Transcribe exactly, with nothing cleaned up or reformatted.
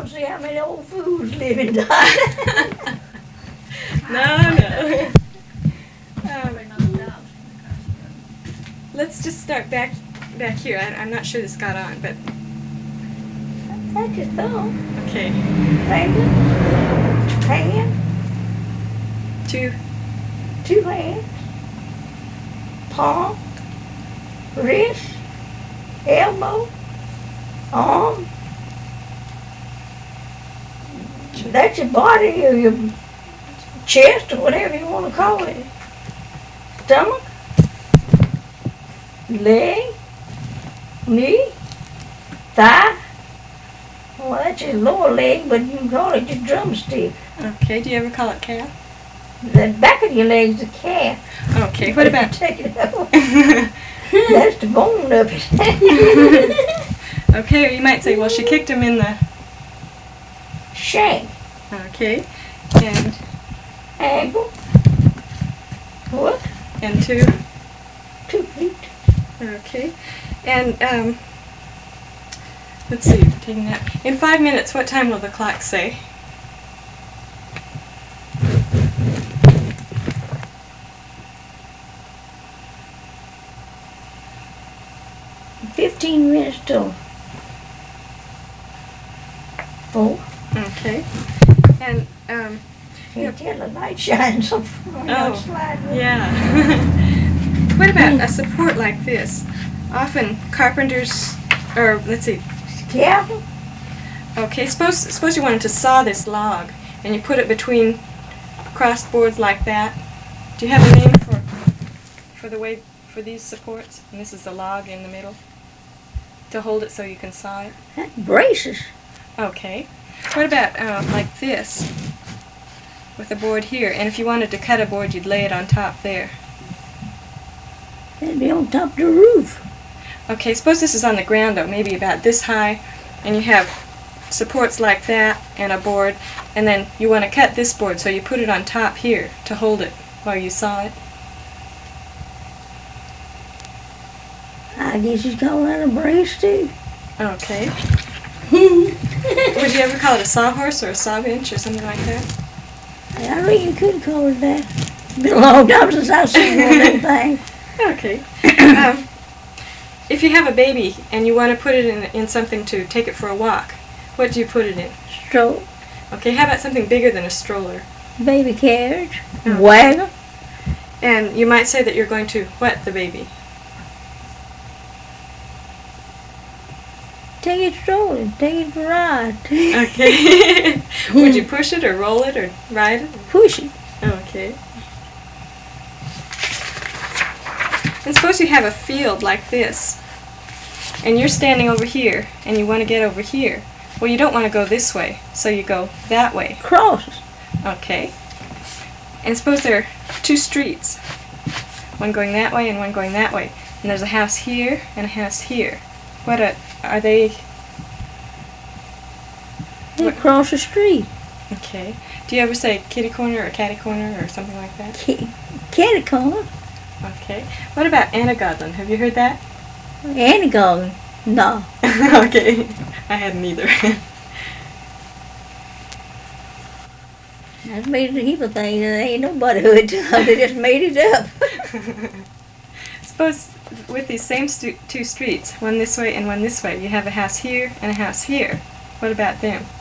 see how many old fools live and die. No, no. Um, let's just start back back here. I, I'm not sure this got on, but That's your thumb. okay. Finger. Hand. Two. Two hands. Palm. Wrist. Elbow. Arm. That's your body or your chest or whatever you want to call it. Stomach. Leg. Knee. Thigh. Well, that's your lower leg, but you can call it your drumstick. Okay. Do you ever call it calf? The back of your leg's a calf. Okay. What about? Take it out. That's the bone of it. Okay. Or you might say, well, she kicked him in the. Shank. Okay. And Ankle. Foot. and two. Two feet. Okay. And um. Let's see. Taking that. In five minutes, what time will the clock say? Fifteen minutes till four. Okay. And um. Can't tell the light shines so far. Oh, yeah. What about a support like this? Often carpenters, or let's see. Scalpel. Okay, suppose suppose you wanted to saw this log, and you put it between crossed boards like that. Do you have a name for for the way for these supports? And this is the log in the middle to hold it so you can saw it. Braces. Okay. What about uh, like this with a board here? And if you wanted to cut a board, you'd lay it on top there. That'd be on top of the roof. Okay, suppose this is on the ground though, maybe about this high, and you have supports like that and a board, and then you want to cut this board, so you put it on top here to hold it while you saw it. I guess you'd call that a brace too. Okay. Would you ever call it a sawhorse or a sawbench or something like that? I reckon you could call it that. Been a long time since I've seen one of them things. Okay. Um, if you have a baby and you want to put it in, in something to take it for a walk, what do you put it in? Stroll. Okay, how about something bigger than a stroller? Baby carriage. Oh. Wagon. And you might say that you're going to wet the baby. Take it strolling. Take it for a ride. Okay. Would you push it or roll it or ride it? Push it. Okay. And suppose you have a field like this, and you're standing over here, and you want to get over here. Well, you don't want to go this way, so you go that way. Crosses. Okay. And suppose there are two streets, one going that way and one going that way, and there's a house here and a house here. What a, are they? They What- cross the street. Okay. Do you ever say kitty corner or catty corner or something like that? Ca- Catty corner. Okay. What about Anagodlin? Have you heard that? Anagon. No. Okay. I hadn't either. That's made a heap of things. There ain't nobody who would tell. They just made it up. Suppose with these same stu- two streets, one this way and one this way, you have a house here and a house here. What about them?